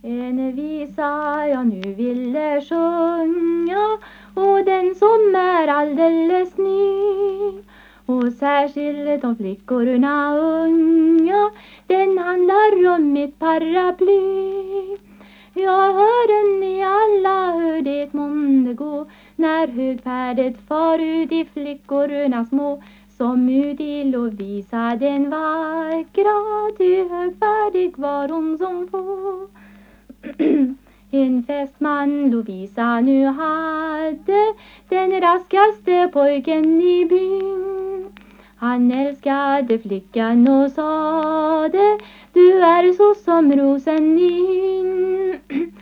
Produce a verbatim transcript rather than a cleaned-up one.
En visa jag nu ville sjunga, och den som är alldeles ny, och särskilt om flickorna unga, den handlar om mitt paraply. Jag hör ni alla hur det månde gå, när högfärdet far ut i flickorna små, som ut i Lovisa den vackra, ty högfärdig var hon som få. En fästman Lovisa nu hade, den raskaste pojken i byn. Han älskade flickan och sade, du är så som rosen i hyn.